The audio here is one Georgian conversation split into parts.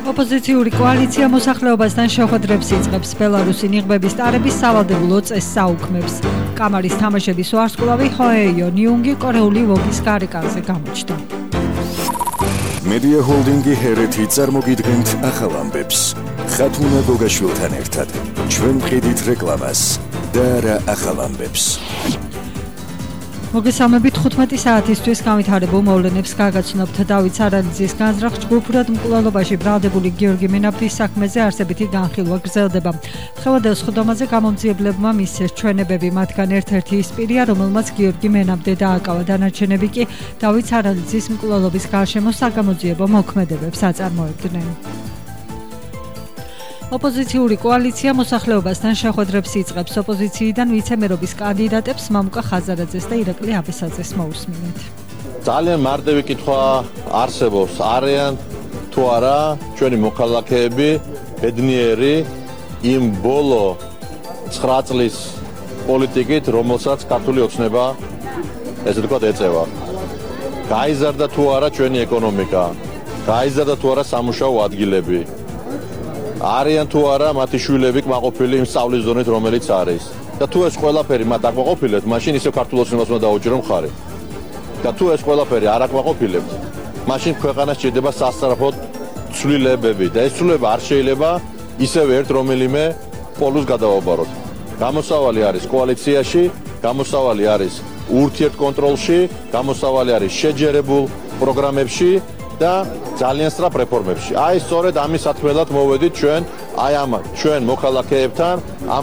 ოპოზიციური კოალიცია მოსახლეობასთან შეხვედრებს იწყებს. ბელარუსი ნიღბების ტარების სავალდებულო წესს საუქმებს. კამარის თამაშების ვარსკვლავი ჰოეიო ნიუნგი კორეული ვოგის გარეკანზე გამოჩნდა. მედია ჰოლდინგი ჰერეთი წარმოგიდგენთ ახალ ამბებს. ხათუნა გოგაშვილთან ერთად ჩვენ ვყიდით რეკლამას და არა ახალ ამბებს. მოგესალმებით 15 საათისთვის განვითარებულ მოვლენებს გაგაცნობთ. დავით სარალიძის განზრახ ჯგუფურად მკვლელობაში ბრალდებული გიორგი მენაბდის საქმეზე არსებითი განხილვა გრძელდება. ხევადელ სხდომაზე გამომძიებლებმა მისცეს ჩვენებები, მათგან ერთ-ერთი ის პირია, რომელმაც გიორგი მენაბდე დააკავა. დანარჩენები კი დავით სარალიძის მკვლელობის გარშემო საგამოძიებო მოქმედებებს აწარმოებდნენ. ოპოზიციური კოალიცია მოსახლეობასთან შეხვედრებს იწყებს. ოპოზიციიდან ვიცემერობის კანდიდატებს მამუკა ხაზარაძეს და ირაკლი აბესაძეს მოусმინეთ. ძალიან მარტივი კითხვა არსებობს, არიან თუ არა ჩვენი მოქალაქეები ბედნიერი იმ ბოლო 9 წლის პოლიტიკით, რომელსაც ქართული ოცნება ესე ვთქვათ ეწევა. გაიზარდა თუ არა ჩვენი ეკონომიკა, გაიზარდა თუ არა სამუშაო ადგილები. არიან თუ არა მათი შვილები კმაყოფილი იმ სწავლის ზონით, რომელიც არის. და თუ ეს ყველაფერი მათ აკმაყოფილებთ, მაშინ ისევ ქართულ ოცნებას უნდა დაუჭირო მხარი. და თუ ეს ყველაფერი არ აკმაყოფილებთ, მაშინ ქვეყანა სჭირდება სასწრაფოდ ცვლილებები და ეს ცვლილება არ შეიძლება ისევ ერთ რომელიმე პოლუს გადავაბაროთ. გამოსავალი არის კოალიციაში, გამოსავალი არის ურთიერთკონტროლში, გამოსავალი არის შეჯერებულ პროგრამებში და ძალიან სწრაფ რეფორმებში. აი სწორედ ამის სათქმელად მოვედით ჩვენ, აი ამათ ჩვენ მოქალაქეებთან,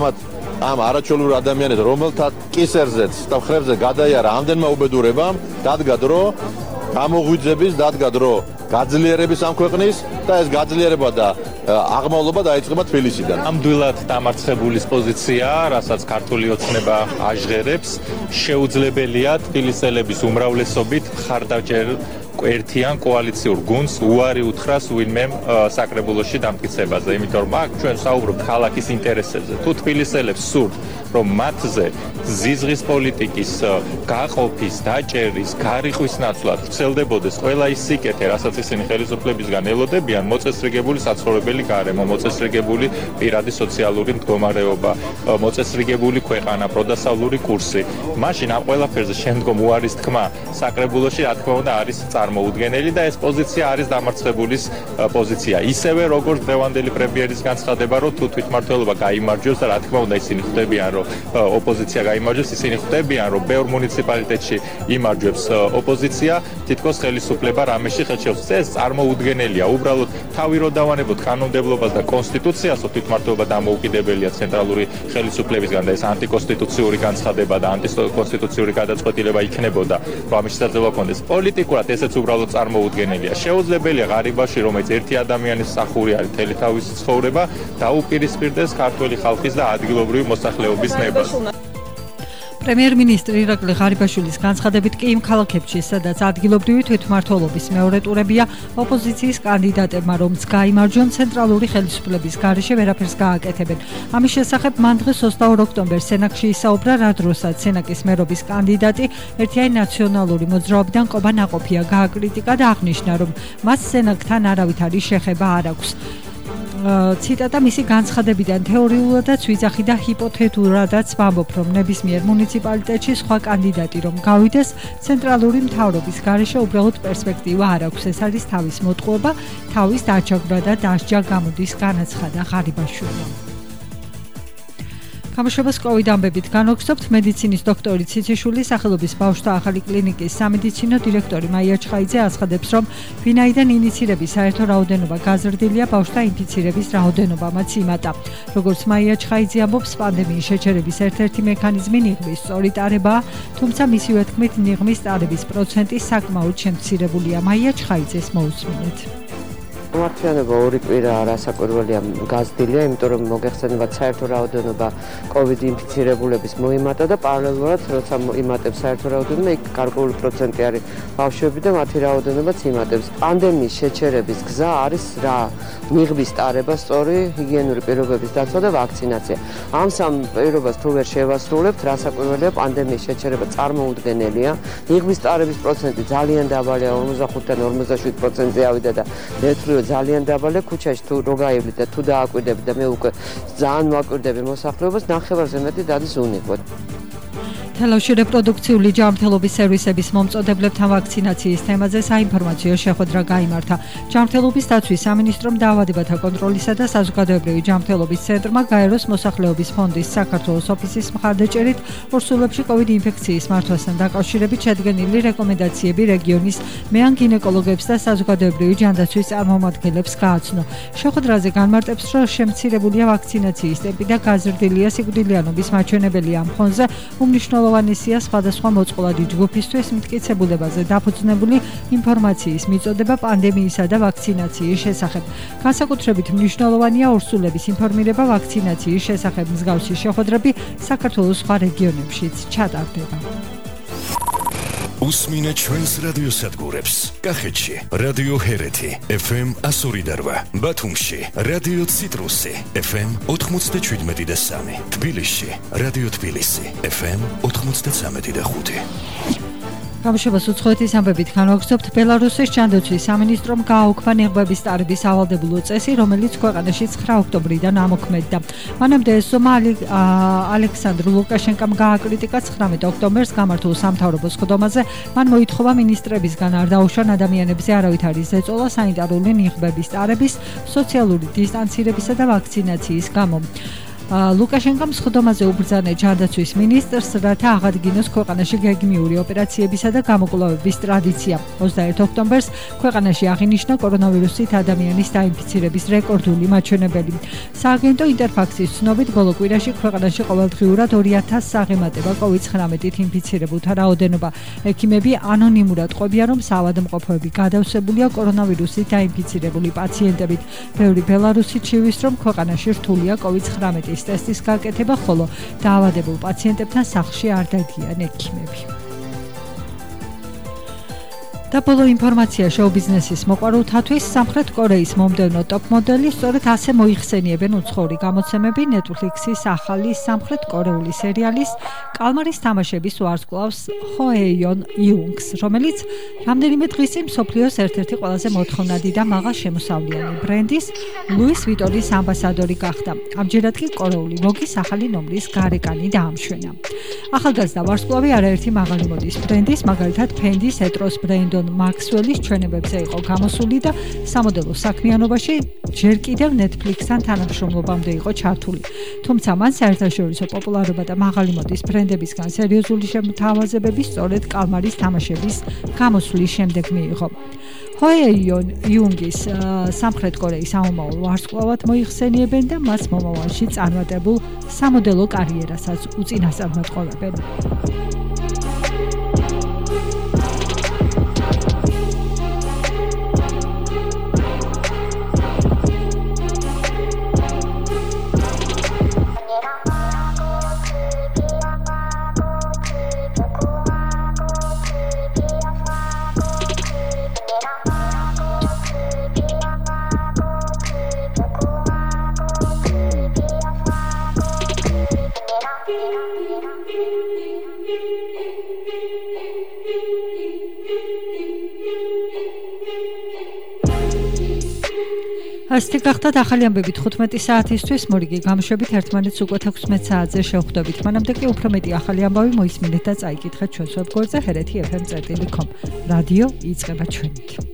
ამ არაჩვეულებრივ ადამიანებს, რომელთა კისერზეც და ხრებზე გადაიარა ამდენმა უბედურებამ, დადგა დრო გამოღვიძების, დადგა დრო გაძლიერების ამ ქვეყნის და ეს გაძლიერება და აღმავლობა დაიწყება თბილისიდან. ნამდვილად დამარცხებულის პოზიციაა, რასაც ქართული ოცნება აჟღერებს, შეუძლებელია თბილისელების უმრავლესობით მხარდაჭერ ერთიან კოალიციურ გუნდს უარი უთხრას ვინმემ საკრებულოში დამტკიცებაზე, იმიტომ რომ აქ ჩვენ საუბრობთ ქალაქის ინტერესებზე. თუ თბილისელებს სურთ, რომ მათზე ზიზღის პოლიტიკის გაყოფის, დაჭერის, გარიყვის ნაცვლად ვრცელდებოდეს ყველა ის სიკეთე, რასაც ისინი ხელისუფლებისგან ელოდებიან, მოწესრიგებული საცხოვრებელი გარემო, მოწესრიგებული პირადი სოციალური მდგომარეობა, მოწესრიგებული ქვეყანა, პროდასავლური კურსი. მაშინ ამ ყველაფერზე შემდგომ უარის თქმა საკრებულოში, რა თქმა უნდა, არის წარმოუდგენელი და ეს პოზიცია არის დამარცხებულის პოზიცია. ისევე როგორც დღევანდელი პრემიერის განცხადება, რომ თუ თვითმმართველობა გაიმარჯვებს და რა თქმა უნდა ისინი ხვდებიან, რომ ოპოზიცია გაიმარჯვებს, ისინი ხვდებიან, რომ ბევრ მუნიციპალიტეტში იმარჯვებს ოპოზიცია, თითქოს ხელისუფლება რამეში ხელშეუხს. ეს წარმოუდგენელია. უბრალოდ თავი რო დავანებოთ კანონმდებლობას და კონსტიტუციას, თვითმმართველობა დამოუკიდებელია ცენტრალური ხელისუფლებისგან და ეს ანტიკონსტიტუციური განცხადება და ანტიკონსტიტუციური გადაწყვეტილება იქნებოდა, რომ ამის შესაძლებლობა ჰქონდეს. პოლიტიკურად ესეც უბრალოდ წარმოუდგენელია. შეუძლებელია ღარიბაში, რომელიც ერთი ადამიანის მსახური არის მთელი თავისი ცხოვრება, დაუპირისპირდეს ქართული ხალხის და ადგილობრივი მოსახლეობის ნებას. პრემიერ-მინისტრი ირაკლი ღარიბაშვილის განცხადებით კი იმ ქალაქებში, სადაც ადგილობრივი თვითმმართველობის მეორე ტურებია, ოპოზიციის კანდიდატებმა რომც გაიმარჯვონ, ცენტრალური ხელისუფლების გარეშე ვერაფერს გააკეთებენ. ამის შესახებ მან დღეს 22 ოქტომბერს სენაკში ისაუბრა, რა დროსაც სენაკის მერობის კანდიდატი ერთიანი ნაციონალური მოძრაობიდან ყობა ნაყოფია, გააკრიტიკა და აღნიშნა, რომ მას სენაკთან არავითარი შეხება არ აქვს. ციტატა მისი განცხადებიდან თეორიულადაც ვიძახი და ჰიპოთეტურადაც ვამბობ, რომ ნებისმიერ მუნიციპალიტეტში სხვა კანდიდატი რომ გავიდეს, ცენტრალური მთავრობის გარეშე უბრალოდ პერსპექტივა არ აქვს. ეს არის თავის მოტყუება, თავის დაჯაგვრა და დასჯა გამოდის, განაცხადა ღარიბაშვილმა. გამოშვებას COVID ამბებით განვაგრძობთ. მედიცინის დოქტორი ციციშვილი, სახელობის ბავშვთა ახალი კლინიკის სამედიცინო დირექტორი მაია ჩხაიძე აცხადებს, რომ ვინაიდან ინიცირების საერთო რაოდენობა გაზრდილია, ბავშვთა ინფიცირების რაოდენობამაც იმატა. როგორც მაია ჩხაიძე ამბობს, პანდემიის შეჩერების ერთ-ერთი მექანიზმი ნიღბის სწორი ტარებაა, თუმცა მისივე თქმით, ნიღბის ტარების პროცენტი საკმაოდ შემცირებულია. მაია ჩხაიძეს მოусმინეთ. მართლიანობა ორი კვირა არასაკვირველია გაზრდილია, იმიტომ რომ მოგეხსენებათ საერთო რაოდენობა COVID ინფიცირებულების მოიმატა და პარალელურად, როცა იმატებს საერთო რაოდენობა, იქ გარკვეული პროცენტი არის ბავშვები და მათი რაოდენობაც იმატებს. პანდემიის შეჩერების გზა არის რა? ნიღბის ტარება, სწორი ჰიგიენური პირობების დაცვა და ვაქცინაცია. ამ სამ პირობას თუ ვერ შევასრულებთ, რასაკვირველია, პანდემიის შეჩერება წარმოუდგენელია. ნიღბის ტარების პროცენტი ძალიან დაბალია, 45-დან 47%-ზე ავიდა და ერთდროულად ძალიან დაბალია ქუჩაში თუ რო გაივლით და თუ დააკვირდები და მე უკვე ძალიან მოვაკვირდები მოსახლეობას ნახევარზე მეტი დადის უნიკვეთ. თელავში რეპროდუქციული ჯანმრთელობის სერვისების მომწოდებლებთან ვაქცინაციის თემაზე საინფორმაციო შეხვედრა გაიმართა. ჯანმრთელობის დაცვის სამინისტრომ დაავადებათა კონტროლისა და საზოგადოებრივი ჯანმრთელობის ცენტრმა გაეროს მოსახლეობის ფონდის საქართველოს ოფისის მხარდაჭერით ორსულებში COVID ინფექციის მართვასთან დაკავშირებით შედგენილი რეკომენდაციები რეგიონის მეან გინეკოლოგებს და საზოგადოებრივი ჯანდაცვის წარმომადგენლებს გააცნო. შეხვედრაზე განმარტებს, რომ შემცირებულია ვაქცინაციის ტემპი და გაზრდილია სიკვდილიანობის მაჩვენებელი ამ ფონზე უმნიშვნელოვანესია სხვადასხვა მოწყვლადი ჯგუფისთვის მტკიცებულებაზე დაფუძნებული ინფორმაციის მიწოდება პანდემიისა და ვაქცინაციის შესახებ. განსაკუთრებით მნიშვნელოვანია ორსულების ინფორმირება ვაქცინაციის შესახებ. მსგავსი შეხვედრები საქართველოს სხვა რეგიონებშიც ჩატარდება. უსმინე ჩვენს რადიოსადგურებს. კახეთში რადიო ჰერეთი FM 102.8, ბათუმში რადიო ციტრუსი FM 97.3, თბილისში რადიო თბილისი FM 93.5. გამოშვებას უცხოეთის ამბებით განვაგრძობთ. ბელარუსის ჯანდაცვის სამინისტრომ გააუქმა ნიღბების ტარების ავალდებულო წესი, რომელიც ქვეყანაში 9 ოქტომბრიდან ამოქმედდა. მანამდე ეს ზომა ალექსანდრ ლუკაშენკამ გააკრიტიკა 19 ოქტომბერს გამართულ სამთავრობო სხდომაზე. მან მოითხოვა მინისტრებისგან არ დაუშვან ადამიანებზე არავითარი ზეწოლა სანიტარული ნიღბების ტარების, სოციალური დისტანცირებისა და ვაქცინაციის გამო. ლუკაშენკამ სხდომაზე უბრძანა ჯანდაცვის მინისტრს, რათა აღადგინოს ქვეყანაში გეგმიური ოპერაციებისა და გამოკვლევების ტრადიცია. 21 ოქტომბერს ქვეყანაში აღინიშნა კორონავირუსით ადამიანის დაინფიცირების რეკორდული მაჩვენებელი. სააგენტო ინტერფაქსის ცნობით, ბოლო კვირაში ქვეყანაში ყოველდღიურად 2000 აღემატება COVID-19-ით ინფიცირებულთა რაოდენობა. ექიმები ანონიმურად ყვებიან, რომ საავადმყოფოები გადავსებულია კორონავირუსით დაინფიცირებული პაციენტებით. ბევრი ბელარუსი ჩივის, რომ ქვეყანაში რთულია COVID-19 ტესტის გაკეთება, ხოლო დაავადებულ პაციენტებთან სახლში არ დადიან ექიმები. და ბოლო ინფორმაცია შოუ-ბიზნესის მოყვარულთათვის სამხრეთ კორეის მომდევნო ტოპ მოდელი სწორედ ასე მოიხსენიებენ უცხოური გამოცემები Netflix-ის ახალი სამხრეთ კორეული სერიალის კალმარის თამაშების ვარსკვლავს ჰოეიონ იუნგს, რომელიც რამდენიმე დღის წინ მსოფლიოს ერთ-ერთი ყველაზე მოთხოვნადი და მაღალ შემოსავლიანი ბრენდის ლუის ვიტონის ამბასადორი გახდა. ამჯერად კი კორეული ვოგის ახალი ნომრის გარეკანი დაამშვენა. ახალგაზრდა ვარსკვლავი არაერთი მაღალი მოდის ბრენდის, მაგალითად ფენდის ეტროს ბრენდ მაქსველის ჩვენებებზე იყო გამოსული და სამოდელო საქმიანობაში ჯერ კიდევ Netflix-თან თანამშრომლობამდე იყო ჩართული. თუმცა მან საერთაშორისო პოპულარობა და მაღალი მოდის ბრენდებისგან სერიოზული შემოთავაზებები სწორედ კალმარის თამაშების გამოსვლის შემდეგ მიიღო. ჰოეიონ იუნგის სამხრეთ კორეის ამომავალ ვარსკვლავად მოიხსენიებენ და მას მომავალში წარმატებულ სამოდელო კარიერასაც უწინასწარმეტყველებენ. ასეთი გახდათ ახალი ამბები 15 საათისთვის, მორიგი გამოშვებით ერთმანეთს უკვე 16 საათზე შევხვდებით. მანამდე კი უფრო მეტი ახალი ამბავი მოისმინეთ და წაიკითხეთ ჩვენს ვებგვერდზე hereti.fm.com. რადიო იწყება ჩვენით.